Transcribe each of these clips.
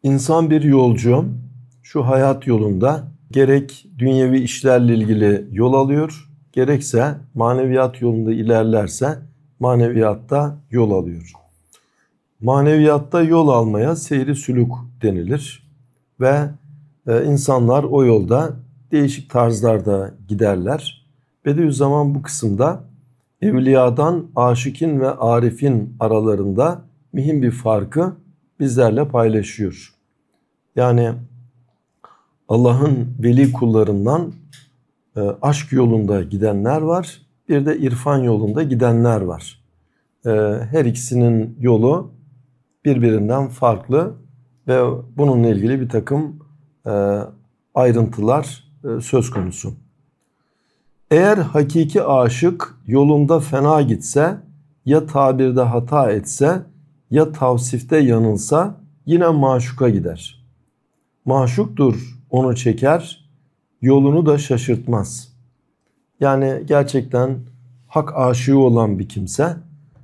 İnsan bir yolcu, şu hayat yolunda gerek dünyevi işlerle ilgili yol alıyor, gerekse maneviyat yolunda ilerlerse maneviyatta yol alıyor. Maneviyatta yol almaya seyri sülûk denilir ve insanlar o yolda değişik tarzlarda giderler. Bediüzzaman bu kısımda evliyadan aşikin ve arifin aralarında mühim bir farkı bizlerle paylaşıyor. Yani Allah'ın veli kullarından aşk yolunda gidenler var, bir de irfan yolunda gidenler var. Her ikisinin yolu birbirinden farklı ve bununla ilgili bir takım ayrıntılar söz konusu. Eğer hakiki aşık yolunda fena gitse, ya tabirde hata etse, ya tavsifte yanılsa yine maşuka gider. Maşuktur onu çeker, yolunu da şaşırtmaz. Yani gerçekten hak aşığı olan bir kimse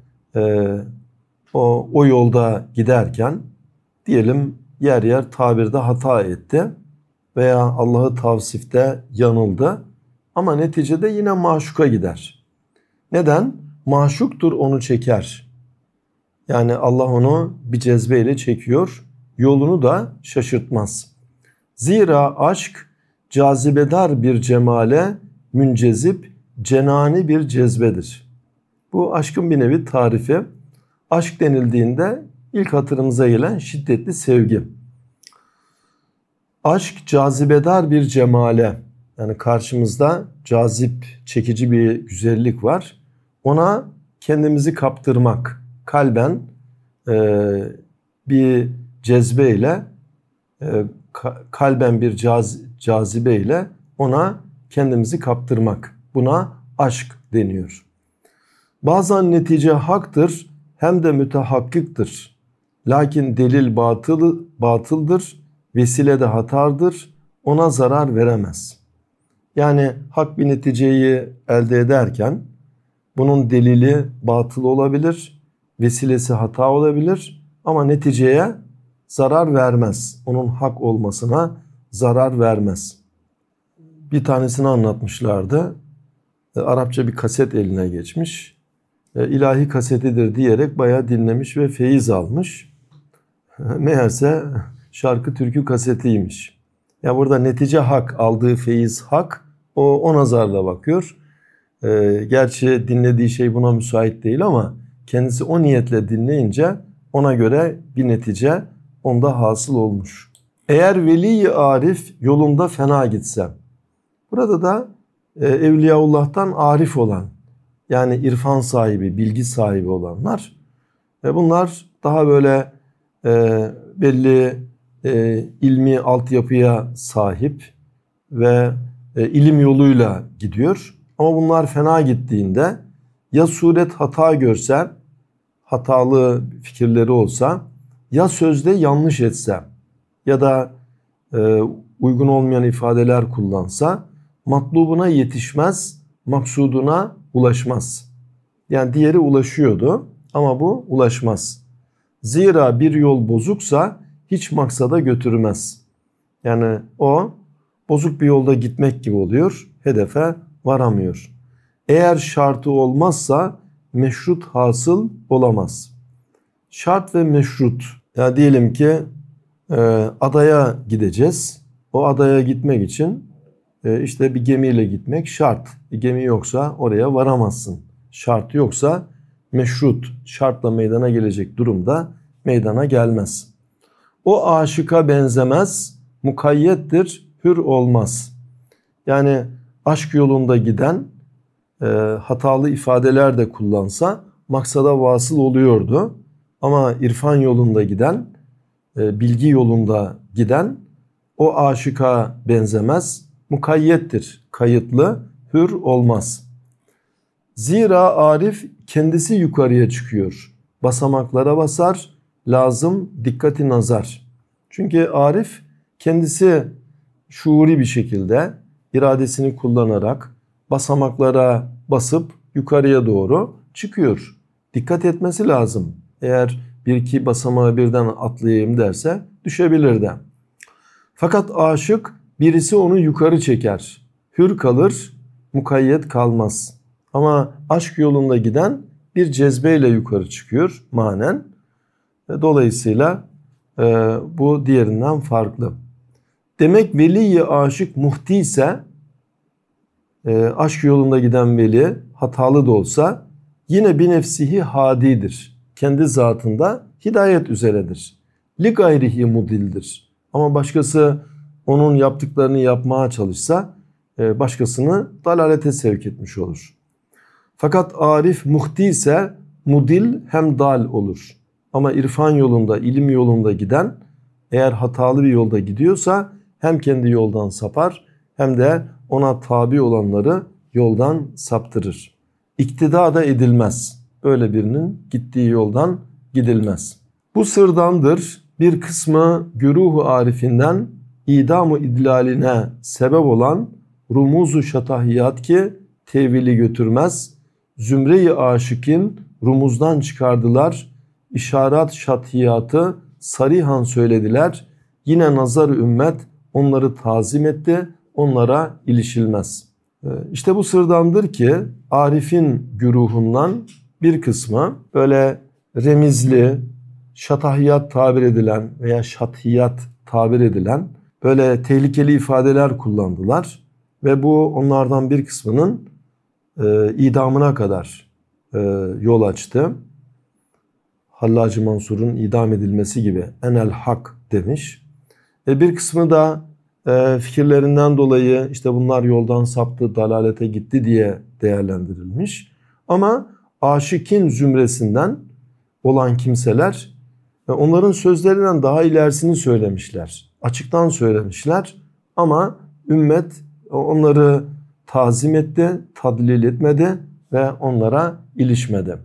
o yolda giderken diyelim yer yer tabirde hata etti veya Allah'ı tavsifte yanıldı ama neticede yine maşuka gider. Neden? Maşuktur onu çeker. Yani Allah onu bir cezbeyle çekiyor, yolunu da şaşırtmaz. Zira aşk cazibedar bir cemale, müncezip cenani bir cezbedir. Bu aşkın bir nevi tarifi. Aşk denildiğinde ilk hatırımıza gelen şiddetli sevgi. Aşk cazibedar bir cemale, yani karşımızda cazip, çekici bir güzellik var. Ona kendimizi kaptırmak, kalben bir cezbeyle, kalben bir cazibeyle ona kendimizi kaptırmak. Buna aşk deniyor. Bazen netice haktır, hem de mütehakkıktır. Lakin delil batıldır, vesile de hatardır, ona zarar veremez. Yani hak bir neticeyi elde ederken bunun delili batıl olabilir, vesilesi hata olabilir ama neticeye zarar vermez. Onun hak olmasına zarar vermez. Bir tanesini anlatmışlardı. Arapça bir kaset eline geçmiş. İlahi kasetidir diyerek bayağı dinlemiş ve feyiz almış. Meğerse şarkı türkü kasetiymiş. Ya burada netice hak, aldığı feyiz hak, o nazarla bakıyor. Gerçi dinlediği şey buna müsait değil ama kendisi o niyetle dinleyince ona göre bir netice onda hasıl olmuş. Eğer veli-i arif yolunda fena gitse, burada da Evliyaullah'tan arif olan, yani irfan sahibi, bilgi sahibi olanlar, bunlar daha böyle belli ilmi altyapıya sahip ve ilim yoluyla gidiyor. Ama bunlar fena gittiğinde ya suret hata görse, hatalı fikirleri olsa, ya sözde yanlış etse ya da uygun olmayan ifadeler kullansa matlubuna yetişmez, maksuduna ulaşmaz. Yani diğeri ulaşıyordu ama bu ulaşmaz. Zira bir yol bozuksa hiç maksada götürmez. Yani o bozuk bir yolda gitmek gibi oluyor, hedefe varamıyor. Eğer şartı olmazsa meşrut hasıl olamaz. Şart ve meşrut. Ya diyelim ki adaya gideceğiz. O adaya gitmek için işte bir gemiyle gitmek şart. Bir gemi yoksa oraya varamazsın. Şart yoksa meşrut, şartla meydana gelecek durumda meydana gelmez. O aşıka benzemez, mukayyettir, hür olmaz. Yani aşk yolunda giden hatalı ifadeler de kullansa maksada vasıl oluyordu. Ama irfan yolunda giden, bilgi yolunda giden o aşıka benzemez, mukayyettir, kayıtlı, hür olmaz. Zira arif kendisi yukarıya çıkıyor. Basamaklara basar, lazım dikkati nazar. Çünkü arif kendisi şuuri bir şekilde iradesini kullanarak basamaklara basıp yukarıya doğru çıkıyor. Dikkat etmesi lazım. Eğer bir iki basamağı birden atlayayım derse düşebilir de. Fakat aşık birisi onu yukarı çeker. Hür kalır, mukayyet kalmaz. Ama aşk yolunda giden bir cezbeyle yukarı çıkıyor manen. Dolayısıyla bu diğerinden farklı. Demek veli-i aşık muhti ise aşk yolunda giden veli hatalı da olsa yine bir nefsihi hadidir. Kendi zatında hidayet üzeredir. Li gayrihi mudildir. Ama başkası onun yaptıklarını yapmaya çalışsa başkasını dalalete sevk etmiş olur. Fakat arif muhti ise mudil hem dal olur. Ama irfan yolunda, ilim yolunda giden eğer hatalı bir yolda gidiyorsa hem kendi yoldan sapar hem de ona tabi olanları yoldan saptırır. İktida da edilmez. Öyle birinin gittiği yoldan gidilmez. Bu sırdandır bir kısmı güruh-u arifinden idam-ı idlaline sebep olan rumuzu şatahiyat ki tevili götürmez. Zümre-i aşıkin rumuzdan çıkardılar. İşaret şatiyatı sarihan söylediler. Yine nazar-ı ümmet onları tazim etti. Onlara ilişilmez. İşte bu sırdandır ki arifin güruhundan bir kısmı böyle remizli, şatahiyat tabir edilen veya şatiyat tabir edilen böyle tehlikeli ifadeler kullandılar. Ve bu onlardan bir kısmının idamına kadar yol açtı. Hallacı Mansur'un idam edilmesi gibi enel hak demiş. Bir kısmı da fikirlerinden dolayı işte bunlar yoldan saptı, dalalete gitti diye değerlendirilmiş. Ama aşikin zümresinden olan kimseler onların sözlerinden daha ilerisini söylemişler. Açıktan söylemişler ama ümmet onları tazim etti, tadlil etmedi ve onlara ilişmedi.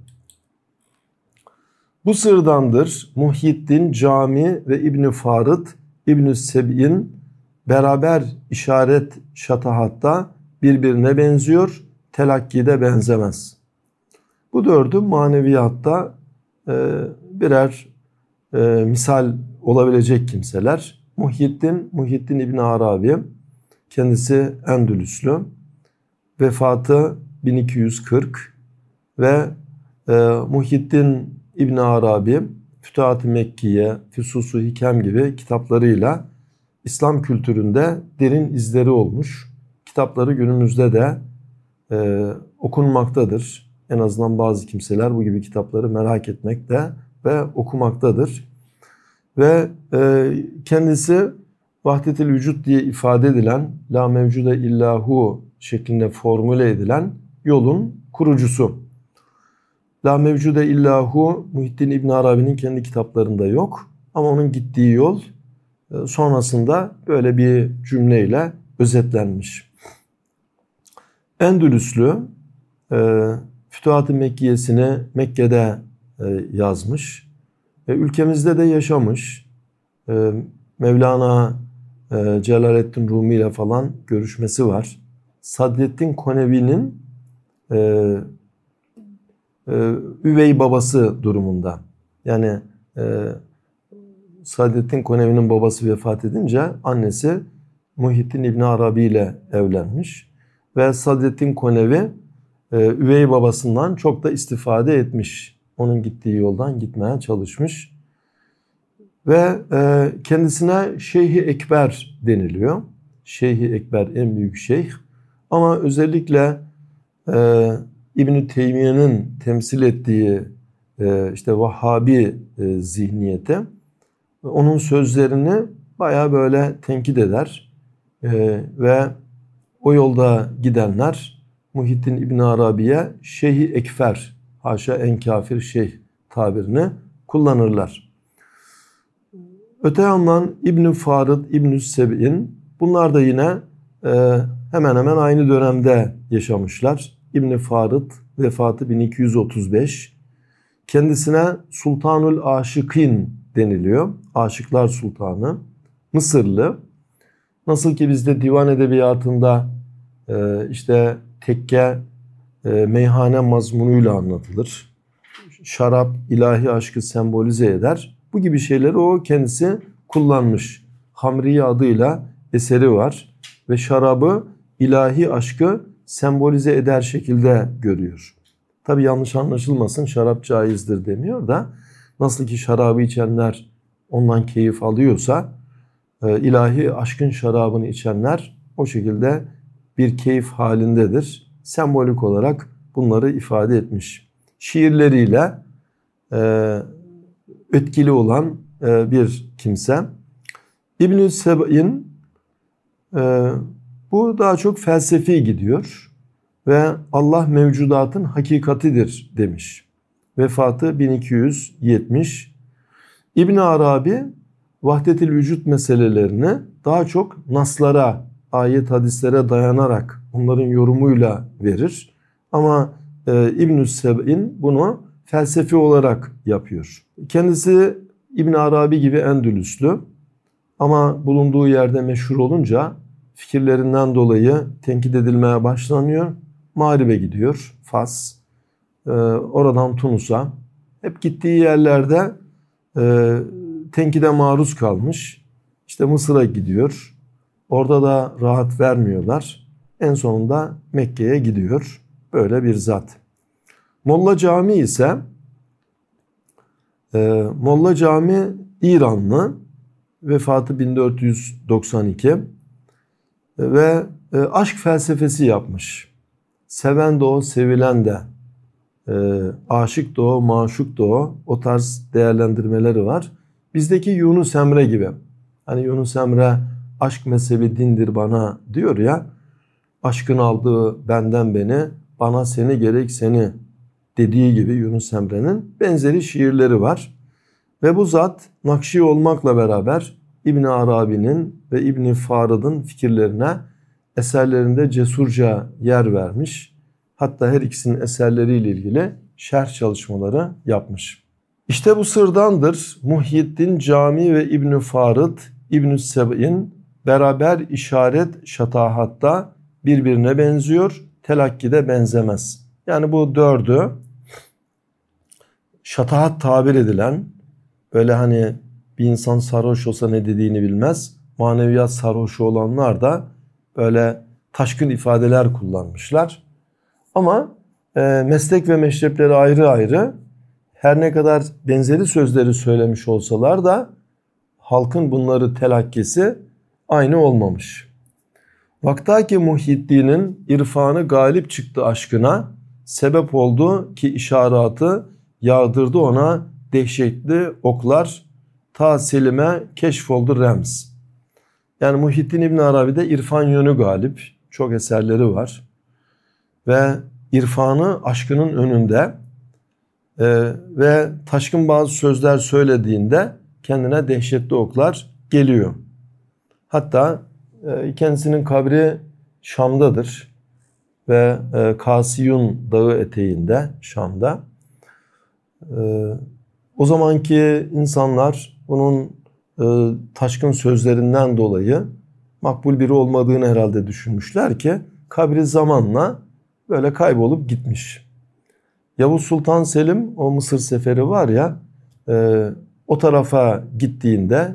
Bu sırdandır Muhyiddin Cami ve İbn-i Farıd, İbn-i Seb'in beraber işaret şatahatta birbirine benziyor, telakkide benzemez. Bu dördü maneviyatta birer misal olabilecek kimseler. Muhyiddin İbn Arabi, kendisi Endülüslü, vefatı 1240 ve Muhyiddin İbn Arabi, Fütuhat-ı Mekkiye, Füsus-u Hikem gibi kitaplarıyla İslam kültüründe derin izleri olmuş. Kitapları günümüzde de okunmaktadır. En azından bazı kimseler bu gibi kitapları merak etmekte ve okumaktadır. Ve kendisi vahdet-i vücut diye ifade edilen, la mevcude illahu şeklinde formüle edilen yolun kurucusu. La mevcude illahu Muhyiddin İbn Arabi'nin kendi kitaplarında yok. Ama onun gittiği yol sonrasında böyle bir cümleyle özetlenmiş. Endülüslü Fütuhat-ı Mekkiyesini Mekke'de yazmış. Ülkemizde de yaşamış. Mevlana Celaleddin Rumi ile falan görüşmesi var. Sadreddin Konevi'nin üvey babası durumunda. Yani Sadreddin Konevi'nin babası vefat edince annesi Muhyiddin İbn Arabi ile evlenmiş. Ve Sadreddin Konevi üvey babasından çok da istifade etmiş. Onun gittiği yoldan gitmeye çalışmış. Ve kendisine Şeyh-i Ekber deniliyor. Şeyh-i Ekber en büyük şeyh. Ama özellikle İbn-i Teymiye'nin temsil ettiği işte Vahhabi zihniyete onun sözlerini bayağı böyle tenkit eder. Ve o yolda gidenler Muhyiddin İbn Arabi'ye Şeyh-i Ekber, haşa en kafir şeyh tabirini kullanırlar. Öte yandan İbn-i Farıd, İbn-i Seb'in bunlar da yine hemen hemen aynı dönemde yaşamışlar. İbn-i Farıd vefatı 1235. Kendisine Sultanul Aşıkîn deniliyor. Aşıklar Sultanı. Mısırlı. Nasıl ki bizde divan edebiyatında işte tekke meyhane mazmunuyla anlatılır. şarap ilahi aşkı sembolize eder. Bu gibi şeyleri o kendisi kullanmış. Hamriye adıyla eseri var ve şarabı ilahi aşkı sembolize eder şekilde görüyor. Tabi yanlış anlaşılmasın, şarap caizdir demiyor da nasıl ki şarabı içenler ondan keyif alıyorsa ilahi aşkın şarabını içenler o şekilde bir keyif halindedir. Sembolik olarak bunları ifade etmiş. Şiirleriyle etkili olan bir kimse. İbn-i Seb'in bu daha çok felsefi gidiyor ve Allah mevcudatın hakikatidir demiş. Vefatı 1270. İbn Arabi vahdetil vücut meselelerini daha çok naslara, ayet hadislere dayanarak onların yorumuyla verir. Ama İbn-i Seb'in bunu felsefi olarak yapıyor. Kendisi İbn Arabi gibi Endülüslü ama bulunduğu yerde meşhur olunca fikirlerinden dolayı tenkit edilmeye başlanıyor. Mağrib'e gidiyor, Fas, oradan Tunus'a. Hep gittiği yerlerde tenkide maruz kalmış. İşte Mısır'a gidiyor. Orada da rahat vermiyorlar. En sonunda Mekke'ye gidiyor. Böyle bir zat. Molla Cami ise Molla Cami İranlı. Vefatı 1492 ve aşk felsefesi yapmış. Seven de o, sevilen de, aşık da o, maşuk da o tarz değerlendirmeleri var. Bizdeki Yunus Emre gibi. Hani Yunus Emre aşk mezhebi dindir bana diyor ya, aşkın aldığı benden beni, bana seni gerek seni dediği gibi Yunus Emre'nin benzeri şiirleri var. Ve bu zat Nakşi olmakla beraber İbn Arabi'nin ve İbn Farid'in fikirlerine eserlerinde cesurca yer vermiş. Hatta her ikisinin eserleriyle ilgili şerh çalışmaları yapmış. İşte bu sırdandır Muhyiddin Cami ve İbn Farid, İbn Seb'in beraber işaret şatahatta birbirine benziyor, telakkide benzemez. Yani bu dördü şatahat tabir edilen, böyle hani bir insan sarhoş olsa ne dediğini bilmez, maneviyat sarhoşu olanlar da böyle taşkın ifadeler kullanmışlar. Ama meslek ve meşrepleri ayrı ayrı, her ne kadar benzeri sözleri söylemiş olsalar da halkın bunları telakkisi aynı olmamış. Vaktaki Muhyiddin'in irfanı galip çıktı aşkına, sebep oldu ki işaratı yağdırdı ona dehşetli oklar, ta Selim'e keşfoldu remz. Yani Muhyiddin İbn Arabi'de irfan yönü galip, çok eserleri var ve irfanı aşkının önünde ve taşkın bazı sözler söylediğinde kendine dehşetli oklar geliyor. Hatta kendisinin kabri Şam'dadır ve Kasiyun dağı eteğinde Şam'da. O zamanki insanlar bunun taşkın sözlerinden dolayı makbul biri olmadığını herhalde düşünmüşler ki kabri zamanla böyle kaybolup gitmiş. Yavuz Sultan Selim, o Mısır seferi var ya, o tarafa gittiğinde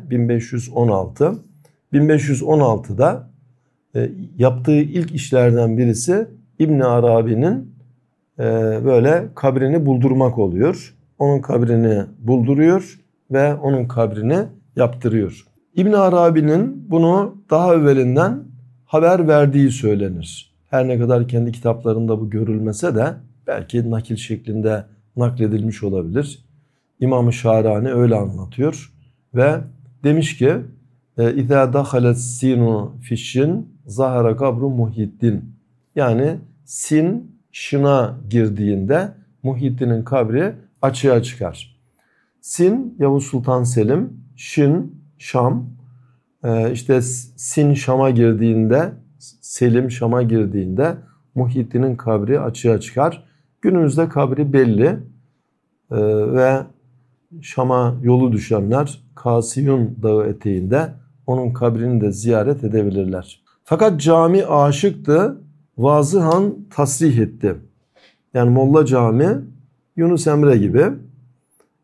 1516'da yaptığı ilk işlerden birisi İbn Arabi'nin böyle kabrini buldurmak oluyor. Onun kabrini bulduruyor ve onun kabrini yaptırıyor. İbn Arabi'nin bunu daha evvelinden haber verdiği söylenir. Her ne kadar kendi kitaplarında bu görülmese de belki nakil şeklinde nakledilmiş olabilir. İmam-ı Şahrani öyle anlatıyor ve demiş ki İzâ dakhalet sinu fişşin zahara kabru Muhyiddin. Yani sin şına girdiğinde Muhyiddin'in kabri açığa çıkar. Sin Yavuz Sultan Selim, şin Şam. İşte sin Şam'a girdiğinde, Selim Şam'a girdiğinde Muhyiddin'in kabri açığa çıkar. Günümüzde kabri belli ve Şam'a yolu düşenler Kasiyun dağı eteğinde onun kabrini de ziyaret edebilirler. Fakat cami aşıktı, vazıhan tasrih etti. Yani Molla Cami Yunus Emre gibi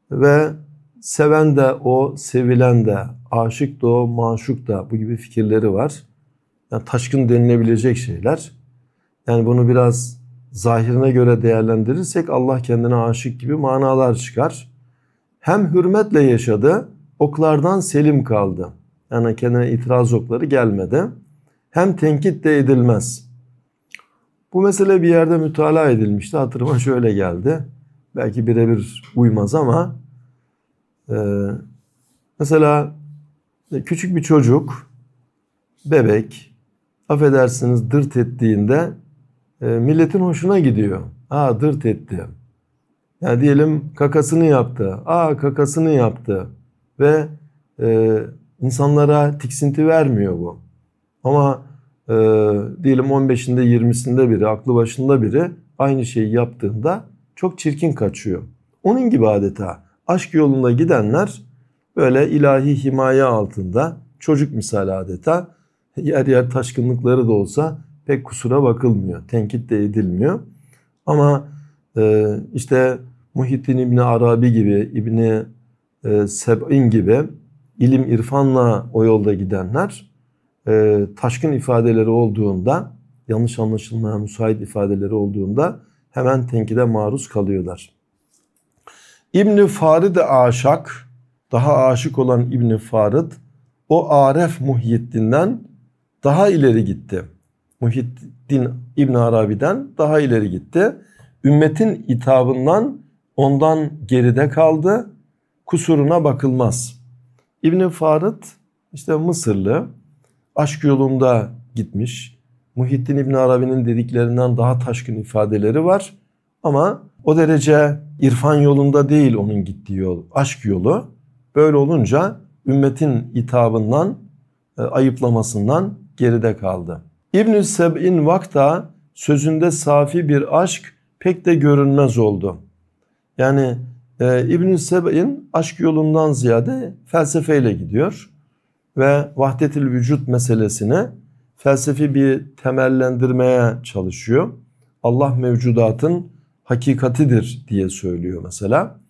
ve seven de o, sevilen de, aşık da o, maşuk da, bu gibi fikirleri var. Yani taşkın denilebilecek şeyler. Yani bunu biraz zahirine göre değerlendirirsek Allah kendine aşık gibi manalar çıkar. Hem hürmetle yaşadı, oklardan selim kaldı. Yani kendine itiraz okları gelmedi. Hem tenkit de edilmez. Bu mesele bir yerde mütalaa edilmişti. Hatırıma şöyle geldi. Belki birebir uymaz ama mesela küçük bir çocuk, bebek, affedersiniz dırt ettiğinde milletin hoşuna gidiyor. Aa, dırt etti. Yani diyelim kakasını yaptı. Aa, kakasını yaptı. Ve insanlara tiksinti vermiyor bu. Ama diyelim 15'inde 20'sinde biri, aklı başında biri aynı şeyi yaptığında çok çirkin kaçıyor. Onun gibi adeta aşk yolunda gidenler böyle ilahi himaye altında, çocuk misali adeta, yer yer taşkınlıkları da olsa pek kusura bakılmıyor. Tenkit de edilmiyor. Ama işte Muhittin İbni Arabi gibi, İbni Seb'in gibi ilim irfanla o yolda gidenler taşkın ifadeleri olduğunda, yanlış anlaşılmaya müsait ifadeleri olduğunda hemen tenkide maruz kalıyorlar. İbn-i Farid-i Aşak, daha aşık olan İbn-i Farid, o Aref Muhyiddin'den daha ileri gitti. Muhyiddin İbn Arabi'den daha ileri gitti. Ümmetin itabından ondan geride kaldı. Kusuruna bakılmaz. İbn Farid işte Mısırlı, aşk yolunda gitmiş. Muhyiddin İbn Arabi'nin dediklerinden daha taşkın ifadeleri var. Ama o derece irfan yolunda değil onun gittiği yol, aşk yolu. Böyle olunca ümmetin itabından, ayıplamasından geride kaldı. İbn-i Seb'in vakta sözünde safi bir aşk pek de görünmez oldu. Yani İbn-i Seb'in aşk yolundan ziyade felsefeyle gidiyor ve vahdetül vücut meselesini felsefi bir temellendirmeye çalışıyor. Allah mevcudatın hakikatidir diye söylüyor mesela.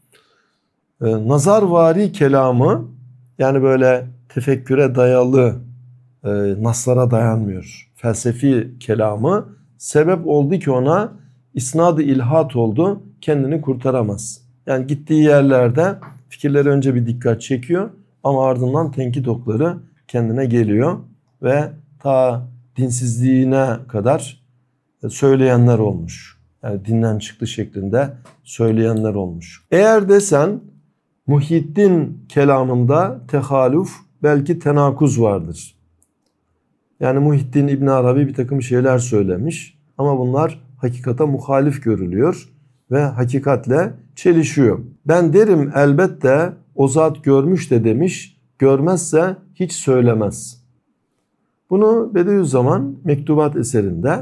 Nazarvari kelamı, yani böyle tefekküre dayalı, naslara dayanmıyor. Felsefi kelamı sebep oldu ki ona isnad-ı ilhat oldu, kendini kurtaramaz. Yani gittiği yerlerde fikirleri önce bir dikkat çekiyor ama ardından tenkit okları kendine geliyor ve ta dinsizliğine kadar söyleyenler olmuş. Yani dinden çıktı şeklinde söyleyenler olmuş. Eğer desen Muhyiddin kelamında tehaluf, belki tenakuz vardır. Yani Muhyiddin İbn Arabi bir takım şeyler söylemiş ama bunlar hakikata muhalif görülüyor ve hakikatle çelişiyor. Ben derim elbette o zat görmüş de demiş, görmezse hiç söylemez. Bunu Bediüzzaman Mektubat eserinde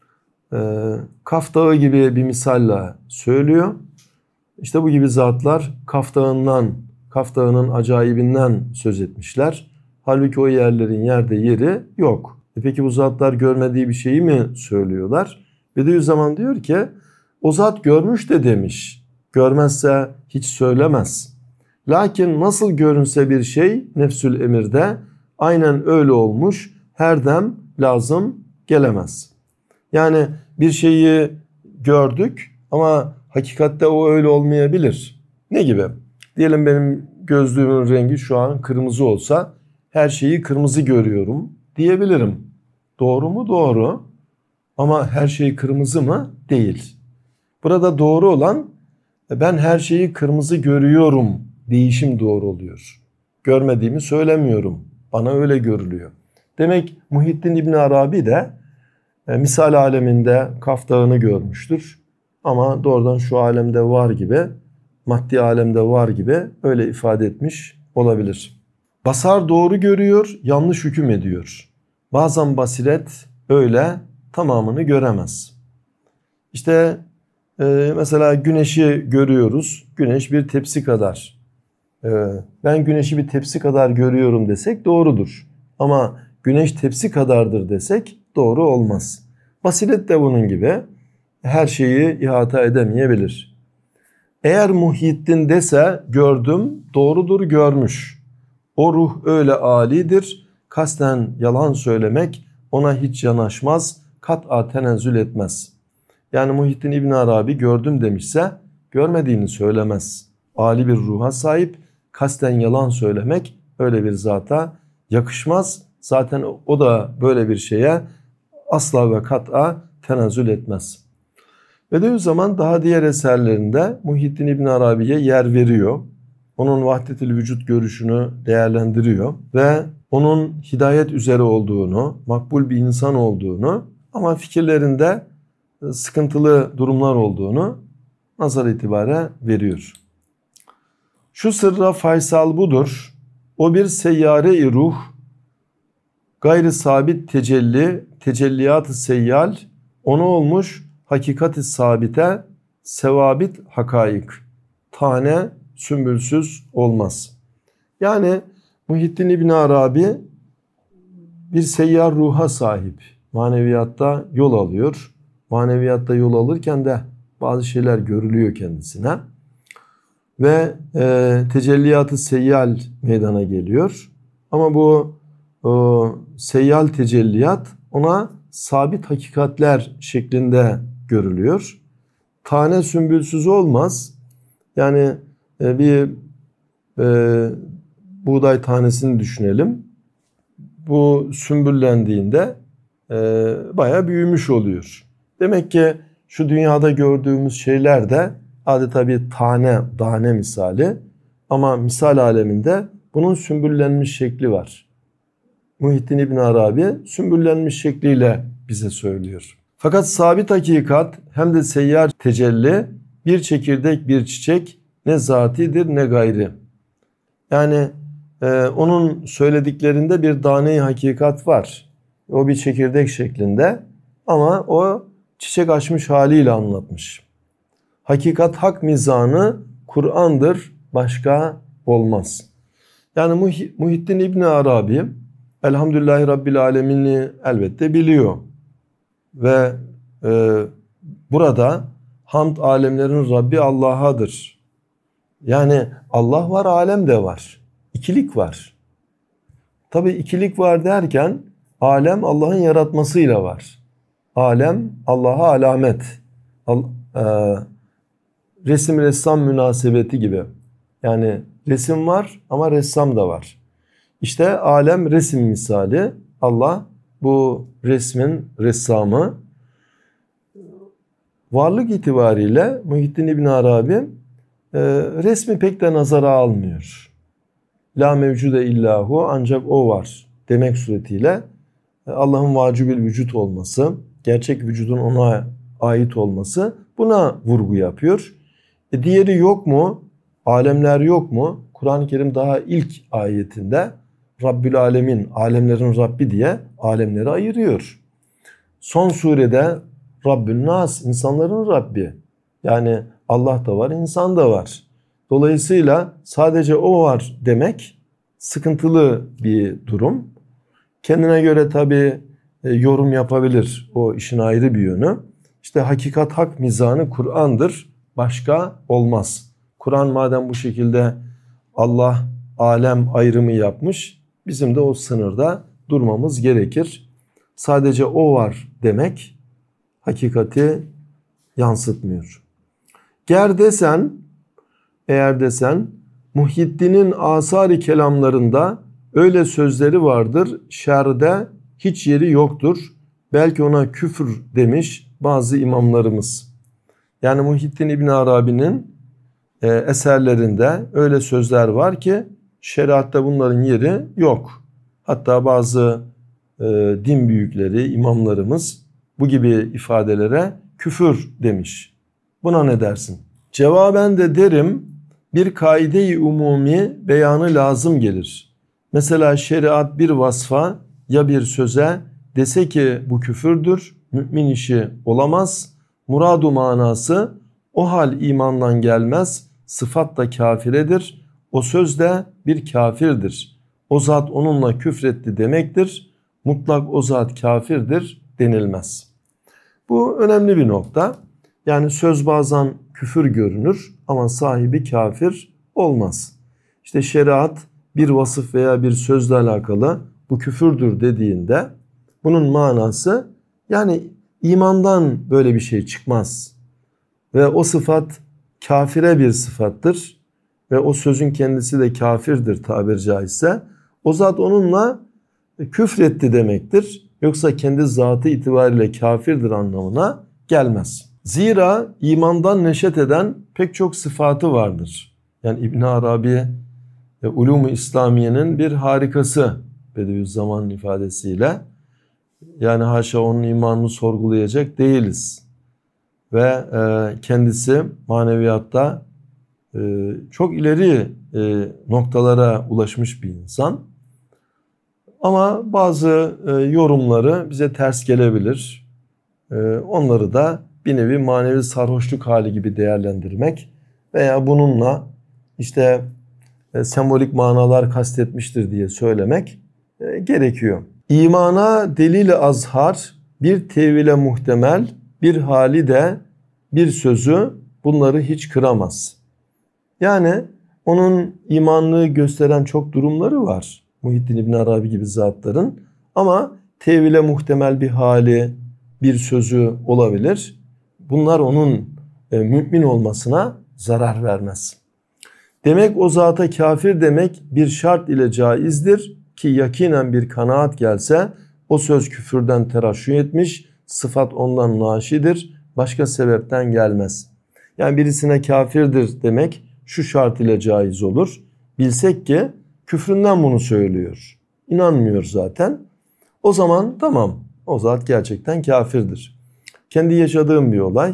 Kaf Dağı gibi bir misalle söylüyor. İşte bu gibi zatlar Kaf Dağı'nın acayibinden söz etmişler. Halbuki o yerlerin yerde yeri yok. Peki bu zatlar görmediği bir şeyi mi söylüyorlar? Bediüzzaman diyor ki o zat görmüş de demiş. Görmezse hiç söylemez. Lakin nasıl görünse bir şey nefsül emirde aynen öyle olmuş, her dem lazım gelemez. Yani bir şeyi gördük ama hakikatte o öyle olmayabilir. Ne gibi? Diyelim benim gözlüğümün rengi şu an kırmızı olsa her şeyi kırmızı görüyorum diyebilirim. Doğru mu? Doğru. Ama her şey kırmızı mı? Değil. Burada doğru olan ben her şeyi kırmızı görüyorum deyişim doğru oluyor. Görmediğimi söylemiyorum. Bana öyle görülüyor. Demek Muhyiddin İbn Arabi de misal aleminde Kaf Dağı'nı görmüştür. Ama doğrudan şu alemde var gibi, maddi alemde var gibi öyle ifade etmiş olabilir. Basar doğru görüyor, yanlış hüküm ediyor. Bazen basiret öyle tamamını göremez. İşte mesela güneşi görüyoruz. Güneş bir tepsi kadar. Ben güneşi bir tepsi kadar görüyorum desek doğrudur. Ama güneş tepsi kadardır desek doğru olmaz. Basiret de bunun gibi. Her şeyi ihata edemeyebilir. Eğer Muhyiddin dese gördüm, doğrudur görmüş. O ruh öyle âlidir, kasten yalan söylemek ona hiç yanaşmaz, kat'a tenezzül etmez. Yani Muhyiddin İbn Arabi gördüm demişse görmediğini söylemez. Âli bir ruha sahip, kasten yalan söylemek öyle bir zata yakışmaz. Zaten o da böyle bir şeye asla ve kat'a tenezzül etmez. Bediüzzaman daha diğer eserlerinde Muhyiddin İbn Arabi'ye yer veriyor. Onun vahdetül vücut görüşünü değerlendiriyor ve onun hidayet üzere olduğunu, makbul bir insan olduğunu ama fikirlerinde sıkıntılı durumlar olduğunu nazar itibare veriyor. Şu sırra faysal budur. O bir seyyare-i ruh, gayri sabit tecelli, tecelliyat-ı seyyal, onu olmuş hakikat-i sabite, sevabit hakaik, tane sümbülsüz olmaz. Yani Muhyiddin İbn Arabi bir seyyar ruha sahip. Maneviyatta yol alıyor. Maneviyatta yol alırken de bazı şeyler görülüyor kendisine. Ve tecelliyat-ı seyyal meydana geliyor. Ama bu seyyal tecelliyat ona sabit hakikatler şeklinde görülüyor. Tane sümbülsüz olmaz. Yani bir buğday tanesini düşünelim. Bu sümbüllendiğinde bayağı büyümüş oluyor. Demek ki şu dünyada gördüğümüz şeyler de adeta bir tane misali. Ama misal aleminde bunun sümbüllenmiş şekli var. Muhyiddin İbn Arabi sümbüllenmiş şekliyle bize söylüyor. Fakat sabit hakikat hem de seyyar tecelli bir çekirdek bir çiçek ne zatidir ne gayri. Yani onun söylediklerinde bir tane-i hakikat var. O bir çekirdek şeklinde ama o çiçek açmış haliyle anlatmış. Hakikat hak mizanı Kur'an'dır, başka olmaz. Yani Muhyiddin İbn Arabi Elhamdülillahi Rabbil Alemin'i elbette biliyor. Ve burada hamd alemlerin Rabbi Allah'adır. Yani Allah var, alem de var. İkilik var. Tabii ikilik var derken alem Allah'ın yaratmasıyla var. Alem Allah'a alamet. Resim ressam münasebeti gibi. Yani resim var ama ressam da var. İşte alem resim misali. Allah bu resmin ressamı. Varlık itibariyle Muhyiddin İbn Arabi resmi pek de nazara almıyor. La mevcude illahu, ancak o var demek suretiyle Allah'ın vacibül vücut olması, gerçek vücudun ona ait olması, buna vurgu yapıyor. Diğeri yok mu? Alemler yok mu? Kur'an-ı Kerim daha ilk ayetinde Rabbül Alemin, alemlerin Rabbi diye alemleri ayırıyor. Son surede Rabbün Nas, insanların Rabbi. Yani Allah da var, insan da var. Dolayısıyla sadece o var demek sıkıntılı bir durum. Kendine göre tabii yorum yapabilir. O işin ayrı bir yönü. İşte hakikat hak mizanı Kur'an'dır. Başka olmaz. Kur'an madem bu şekilde Allah alem ayrımı yapmış, bizim de o sınırda durmamız gerekir. Sadece o var demek hakikati yansıtmıyor. Eğer desen Muhyiddin'in asar-ı kelamlarında öyle sözleri vardır, şerde hiç yeri yoktur. Belki ona küfür demiş bazı imamlarımız. Yani Muhyiddin İbn Arabi'nin eserlerinde öyle sözler var ki şeriatta bunların yeri yok. Hatta bazı din büyükleri, imamlarımız bu gibi ifadelere küfür demiş. Buna ne dersin? Cevaben de derim, bir kaide-i umumi beyanı lazım gelir. Mesela şeriat bir vasfa ya bir söze dese ki bu küfürdür, mümin işi olamaz. Muradu manası o hal imandan gelmez, sıfat da kafiredir. O söz de bir kafirdir. O zat onunla küfretti demektir. Mutlak o zat kafirdir denilmez. Bu önemli bir nokta. Yani söz bazen küfür görünür ama sahibi kafir olmaz. İşte şeriat bir vasıf veya bir sözle alakalı bu küfürdür dediğinde bunun manası yani imandan böyle bir şey çıkmaz. Ve o sıfat kafire bir sıfattır. Ve o sözün kendisi de kafirdir tabiri caizse. O zat onunla küfretti demektir. Yoksa kendi zatı itibariyle kafirdir anlamına gelmez. Zira imandan neşet eden pek çok sıfatı vardır. Yani İbn Arabi Ulûm-u İslamiye'nin bir harikası Bediüzzaman'ın ifadesiyle. Yani haşa onun imanını sorgulayacak değiliz. Ve kendisi maneviyatta çok ileri noktalara ulaşmış bir insan. Ama bazı yorumları bize ters gelebilir. Onları da bir nevi manevi sarhoşluk hali gibi değerlendirmek veya bununla işte sembolik manalar kastetmiştir diye söylemek gerekiyor. İmana delil-i azhar, bir tevile muhtemel, bir hali de bir sözü bunları hiç kıramaz. Yani onun imanlığı gösteren çok durumları var. Muhyiddin İbn Arabi gibi zatların. Ama tevile muhtemel bir hali, bir sözü olabilir. Bunlar onun mümin olmasına zarar vermez. Demek o zata kafir demek bir şart ile caizdir ki yakinen bir kanaat gelse o söz küfürden teraşüh etmiş, sıfat ondan naşidir, başka sebepten gelmez. Yani birisine kafirdir demek şu şart ile caiz olur. Bilsek ki küfründen bunu söylüyor. İnanmıyor zaten. O zaman tamam, o zat gerçekten kafirdir. Kendi yaşadığım bir olay.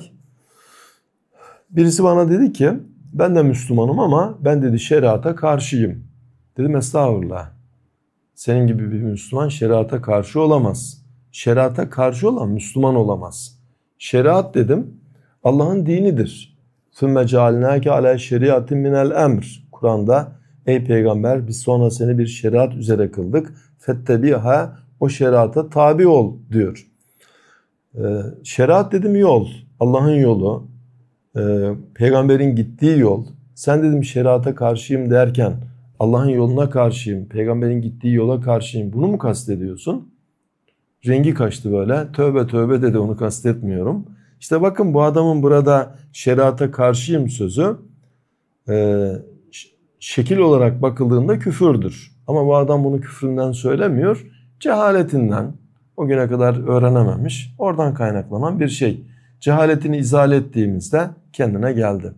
Birisi bana dedi ki ben de Müslümanım ama ben dedi şeriata karşıyım. Dedim estağfurullah. Senin gibi bir Müslüman şeriata karşı olamaz. Şeriata karşı olan Müslüman olamaz. Şeriat dedim Allah'ın dinidir. ثُمَّ جَعَلْنَاكَ عَلَى شَرِيَةٍ مِنَ الْاَمْرِ Kur'an'da ey peygamber biz sonra seni bir şeriat üzere kıldık. فَاتَّبِعْهَا O şeriata tabi ol diyor. Şeriat dedim yol. Allah'ın yolu. Peygamberin gittiği yol. Sen dedim şeriata karşıyım derken Allah'ın yoluna karşıyım, peygamberin gittiği yola karşıyım. Bunu mu kastediyorsun? Rengi kaçtı böyle. Tövbe tövbe dedi, onu kastetmiyorum. İşte bakın bu adamın burada şeriata karşıyım sözü şekil olarak bakıldığında küfürdür. Ama bu adam bunu küfründen söylemiyor. Cehaletinden, o güne kadar öğrenememiş. Oradan kaynaklanan bir şey. Cehaletini izale ettiğimizde kendine geldi.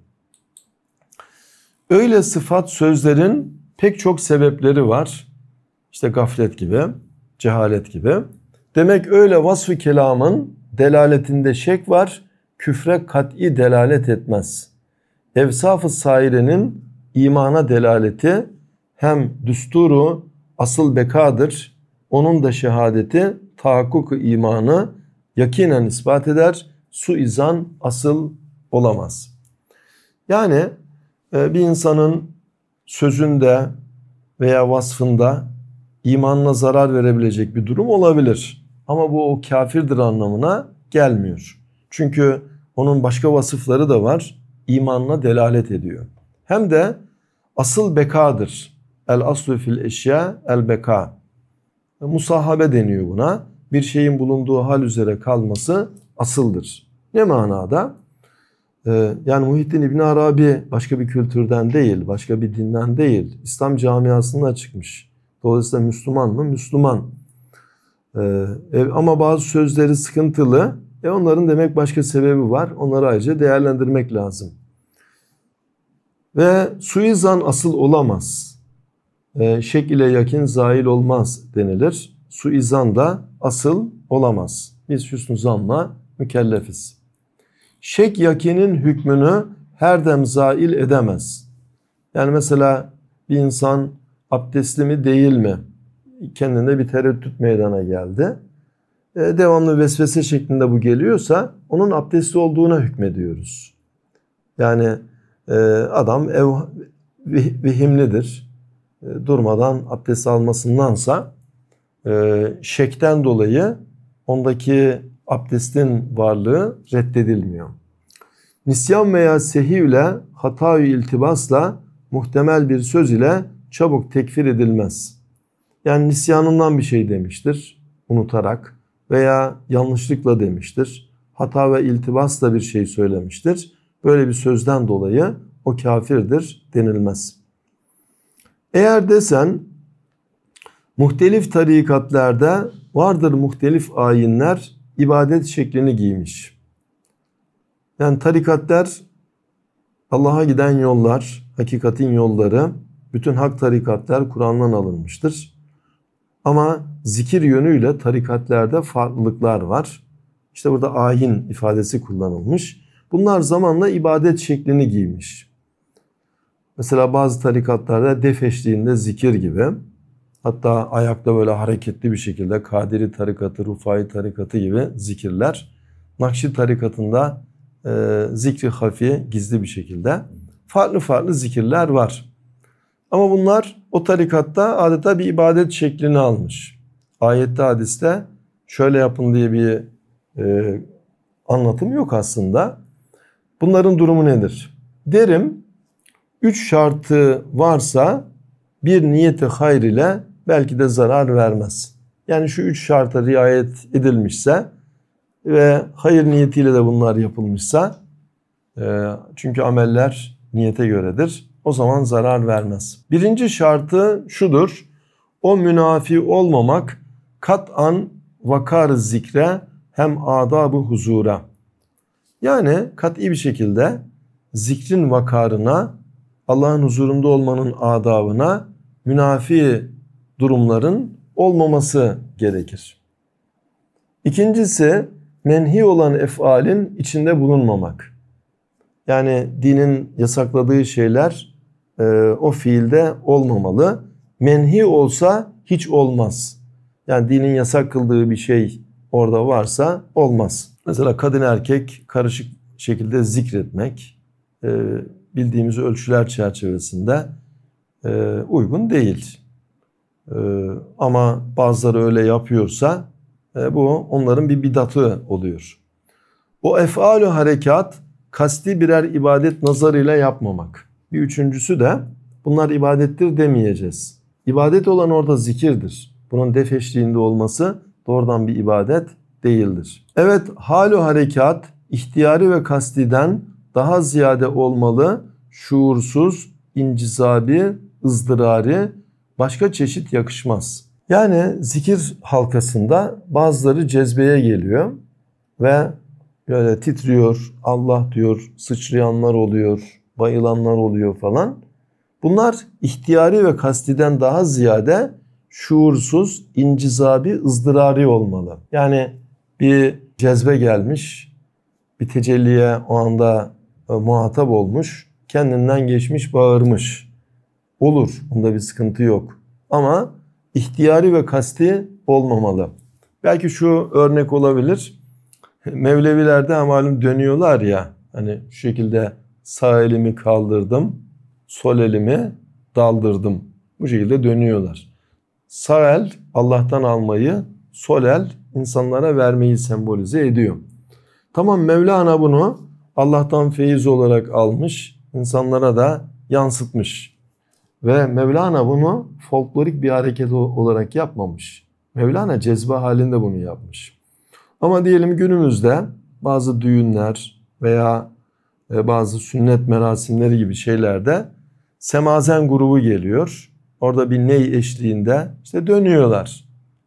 Öyle sıfat sözlerin pek çok sebepleri var. İşte gaflet gibi, cehalet gibi. Demek öyle vasf-ı kelamın delaletinde şek var, küfre kat'i delalet etmez. Evsaf-ı sairenin imana delaleti hem düsturu asıl bekadır, onun da şehadeti tahakkuk-u imanı yakinen ispat eder, suizan asıl olamaz. Yani bir insanın sözünde veya vasfında imanına zarar verebilecek bir durum olabilir. Ama bu o kafirdir anlamına gelmiyor. Çünkü onun başka vasıfları da var. İmanına delalet ediyor. Hem de asıl bekadır. El aslu fil eşya el beka. Musahabe deniyor buna. Bir şeyin bulunduğu hal üzere kalması asıldır. Ne manada? Yani Muhyiddin İbn Arabi başka bir kültürden değil, başka bir dinden değil. İslam camiasından çıkmış. Dolayısıyla Müslüman mı? Müslüman. Ama bazı sözleri sıkıntılı. Onların demek başka sebebi var. Onları ayrıca değerlendirmek lazım. Ve suizan asıl olamaz. Şek ile yakin zail olmaz denilir. Suizan da asıl olamaz. Biz hüsnü zanla mükellefiz. Şek yakinin hükmünü her dem zail edemez. Yani mesela bir insan abdestli mi değil mi? Kendinde bir tereddüt meydana geldi. Devamlı vesvese şeklinde bu geliyorsa onun abdestli olduğuna hükmediyoruz. Yani adam vehimlidir. Durmadan abdest almasındansa şekten dolayı ondaki abdestin varlığı reddedilmiyor. Nisyan veya sehivle, hata-i iltibasla, muhtemel bir söz ile çabuk tekfir edilmez. Yani nisyanından bir şey demiştir, unutarak veya yanlışlıkla demiştir. Hata ve iltibasla bir şey söylemiştir. Böyle bir sözden dolayı o kafirdir denilmez. Eğer desen muhtelif tarikatlarda vardır muhtelif ayinler ibadet şeklini giymiş. Yani tarikatlar Allah'a giden yollar, hakikatin yolları, bütün hak tarikatlar Kur'an'dan alınmıştır. Ama zikir yönüyle tarikatlarda farklılıklar var. İşte burada ayin ifadesi kullanılmış. Bunlar zamanla ibadet şeklini giymiş. Mesela bazı tarikatlarda def eşliğinde zikir gibi. Hatta ayakta böyle hareketli bir şekilde Kadiri tarikatı, Rufai tarikatı gibi zikirler. Nakşi tarikatında zikri hafi, gizli bir şekilde. Farklı farklı zikirler var. Ama bunlar o tarikatta adeta bir ibadet şeklini almış. Ayette, hadiste şöyle yapın diye bir anlatım yok aslında. Bunların durumu nedir? Derim, 3 şartı varsa bir niyeti hayır ile belki de zarar vermez. Yani şu 3 şarta riayet edilmişse ve hayır niyetiyle de bunlar yapılmışsa, çünkü ameller niyete göredir, o zaman zarar vermez. Birinci şartı şudur: o münafi olmamak, kat'an vakar zikre hem adab-ı huzura. Yani kat'i bir şekilde zikrin vakarına, Allah'ın huzurunda olmanın adabına münafi durumların olmaması gerekir. İkincisi, menhi olan efalin içinde bulunmamak. Yani dinin yasakladığı şeyler o fiilde olmamalı. Menhi olsa hiç olmaz. Yani dinin yasak kıldığı bir şey orada varsa olmaz. Mesela kadın erkek karışık şekilde zikretmek bildiğimiz ölçüler çerçevesinde uygun değil. Ama bazıları öyle yapıyorsa bu onların bir bidatı oluyor. O ef'al-ü harekat kasti birer ibadet nazarıyla yapmamak. Bir üçüncüsü de bunlar ibadettir demeyeceğiz. İbadet olan orada zikirdir. Bunun def eşliğinde olması doğrudan bir ibadet değildir. Evet, hal-ü harekat ihtiyari ve kastiden daha ziyade olmalı. Şuursuz, incizabi, ızdırari, başka çeşit yakışmaz. Yani zikir halkasında bazıları cezbeye geliyor ve böyle titriyor, Allah diyor, sıçrayanlar oluyor, bayılanlar oluyor falan. Bunlar ihtiyari ve kastiden daha ziyade şuursuz, incizabi, ızdırari olmalı. Yani bir cezbe gelmiş, bir tecelliye o anda muhatap olmuş, kendinden geçmiş, bağırmış. Olur, bunda bir sıkıntı yok. Ama ihtiyari ve kasti olmamalı. Belki şu örnek olabilir. Mevlevilerde malum dönüyorlar ya, hani şu şekilde sağ elimi kaldırdım, sol elimi daldırdım. Bu şekilde dönüyorlar. Sağ el Allah'tan almayı, sol el insanlara vermeyi sembolize ediyor. Tamam, Mevlana bunu Allah'tan feyiz olarak almış, insanlara da yansıtmış. Ve Mevlana bunu folklorik bir hareket olarak yapmamış. Mevlana cezbe halinde bunu yapmış. Ama diyelim günümüzde bazı düğünler veya bazı sünnet merasimleri gibi şeylerde semazen grubu geliyor. Orada bir ney eşliğinde işte dönüyorlar.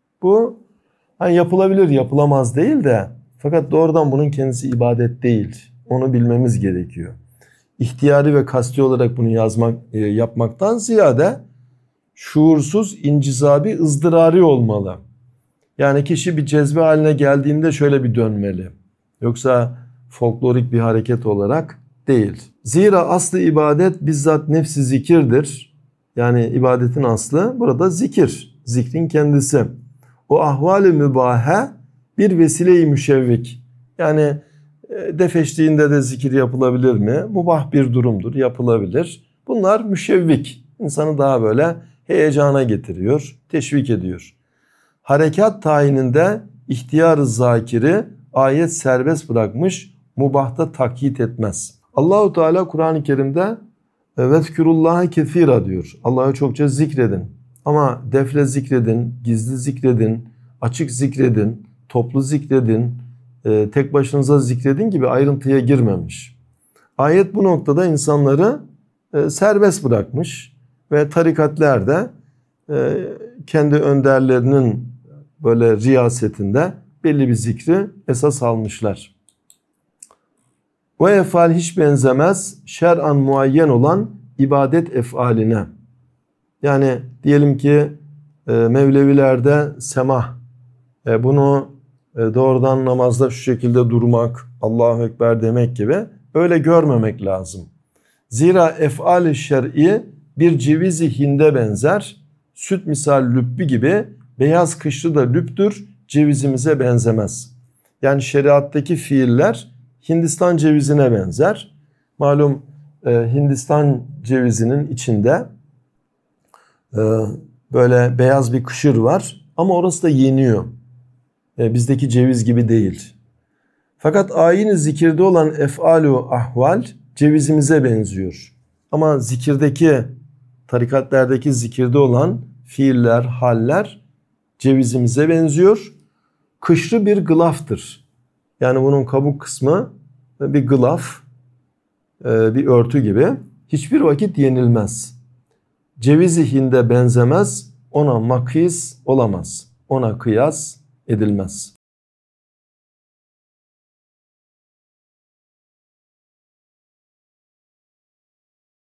Bu hani yapılabilir, yapılamaz değil de, fakat doğrudan bunun kendisi ibadet değil. Onu bilmemiz gerekiyor. İhtiyari ve kasti olarak bunu yapmaktan ziyade şuursuz, incizabi, ızdırari olmalı. Yani kişi bir cezbe haline geldiğinde şöyle bir dönmeli. Yoksa folklorik bir hareket olarak değil. Zira aslı ibadet bizzat nefsi zikirdir. Yani ibadetin aslı burada zikir. Zikrin kendisi. O ahval-i mübahe bir vesile-i müşevvik. Yani def eşliğinde de zikir yapılabilir mi? Mubah bir durumdur, yapılabilir. Bunlar müşevvik. İnsanı daha böyle heyecana getiriyor, teşvik ediyor. Harekat tayininde ihtiyar-ı zakiri ayet serbest bırakmış, mubahta takyit etmez. Allahu Teala Kur'an-ı Kerim'de vezkurullaha kesira diyor. Allah'ı çokça zikredin. Ama defle zikredin, gizli zikredin, açık zikredin, toplu zikredin, tek başınıza zikredin gibi ayrıntıya girmemiş. Ayet bu noktada insanları serbest bırakmış ve tarikatler de kendi önderlerinin böyle riyasetinde belli bir zikri esas almışlar. O efal hiç benzemez şer'an muayyen olan ibadet efaline. Yani diyelim ki Mevlevilerde semah, bunu doğrudan namazda şu şekilde durmak, Allahu Ekber demek gibi öyle görmemek lazım. Zira ef'al-i şer'i bir cevizi hinde benzer, süt misal lübbü gibi beyaz kışlı da lüptür, cevizimize benzemez. Yani şeriattaki fiiller Hindistan cevizine benzer. Malum Hindistan cevizinin içinde böyle beyaz bir kışır var ama orası da yeniyor. Bizdeki ceviz gibi değil. Fakat ayin-i zikirde olan ef'alu ahval cevizimize benziyor. Ama zikirdeki, tarikatlerdeki zikirde olan fiiller, haller cevizimize benziyor. Kışlı bir gılaftır. Yani bunun kabuk kısmı bir gılaf, bir örtü gibi. Hiçbir vakit yenilmez. Cevizi hinde benzemez, ona makis olamaz. Ona kıyas edilmez.